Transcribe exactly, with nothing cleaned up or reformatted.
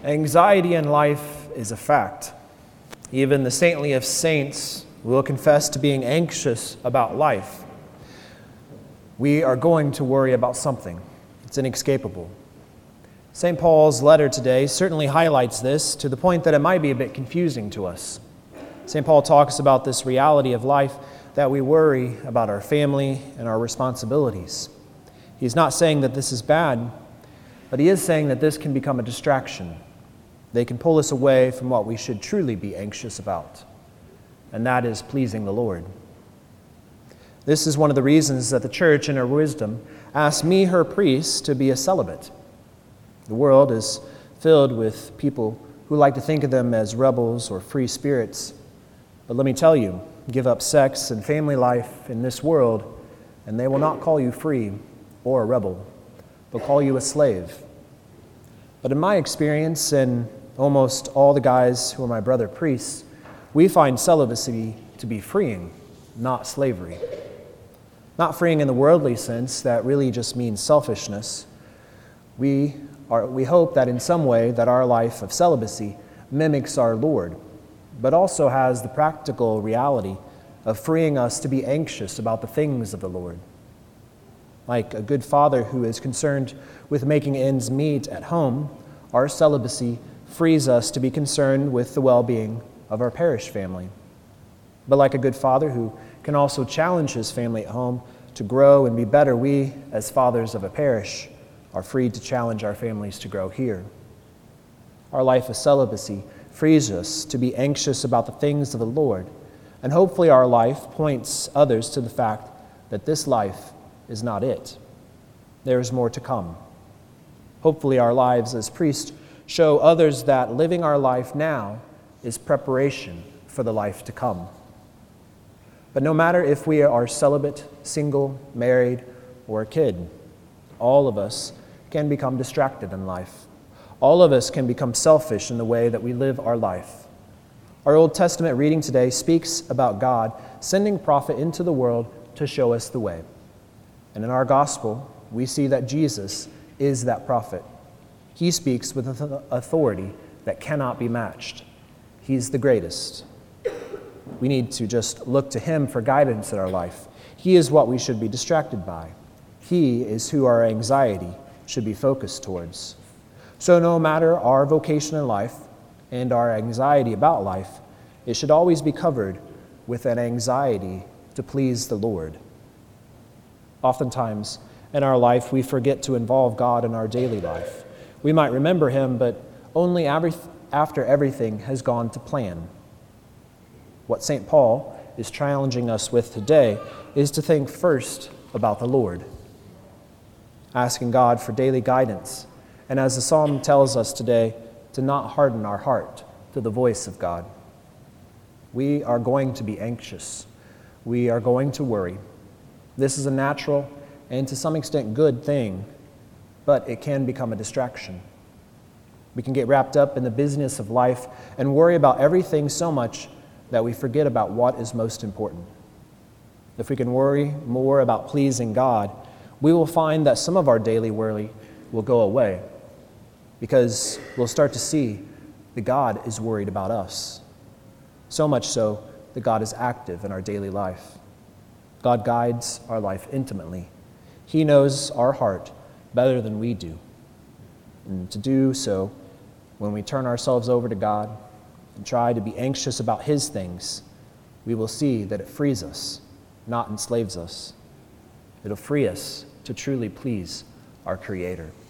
Anxiety in life is a fact. Even the saintly of saints will confess to being anxious about life. We are going to worry about something. It's inescapable. Saint Paul's letter today certainly highlights this to the point that it might be a bit confusing to us. Saint Paul talks about this reality of life that we worry about our family and our responsibilities. He's not saying that this is bad, but he is saying that this can become a distraction. They can pull us away from what we should truly be anxious about, and that is pleasing the Lord. This is one of the reasons that the Church, in her wisdom, asked me, her priest, to be a celibate. The world is filled with people who like to think of them as rebels or free spirits. But let me tell you, give up sex and family life in this world, and they will not call you free or a rebel, but call you a slave. But in my experience, and almost all the guys who are my brother priests, we find celibacy to be freeing, not slavery. Not freeing in the worldly sense, that really just means selfishness. We are, we hope that in some way that our life of celibacy mimics our Lord, but also has the practical reality of freeing us to be anxious about the things of the Lord. Like a good father who is concerned with making ends meet at home, our celibacy frees us to be concerned with the well-being of our parish family. But like a good father who can also challenge his family at home to grow and be better, we, as fathers of a parish, are free to challenge our families to grow here. Our life of celibacy frees us to be anxious about the things of the Lord, and hopefully our life points others to the fact that this life is not it. There is more to come. Hopefully our lives as priests show others that living our life now is preparation for the life to come. But no matter if we are celibate, single, married, or a kid, all of us can become distracted in life. All of us can become selfish in the way that we live our life. Our Old Testament reading today speaks about God sending prophet into the world to show us the way. And in our gospel, we see that Jesus is that prophet. He speaks with authority that cannot be matched. He's the greatest. We need to just look to him for guidance in our life. He is what we should be distracted by. He is who our anxiety should be focused towards. So no matter our vocation in life and our anxiety about life, it should always be covered with an anxiety to please the Lord. Oftentimes in our life, we forget to involve God in our daily life. We might remember him, but only after everything has gone to plan. What Saint Paul is challenging us with today is to think first about the Lord, asking God for daily guidance, and as the psalm tells us today, to not harden our heart to the voice of God. We are going to be anxious. We are going to worry. This is a natural and to some extent good thing, but it can become a distraction. We can get wrapped up in the business of life and worry about everything so much that we forget about what is most important. If we can worry more about pleasing God, we will find that some of our daily worry will go away, because we'll start to see that God is worried about us. So much so that God is active in our daily life. God guides our life intimately. He knows our heart better than we do. And to do so, when we turn ourselves over to God and try to be anxious about his things, we will see that it frees us, not enslaves us. It'll free us to truly please our Creator.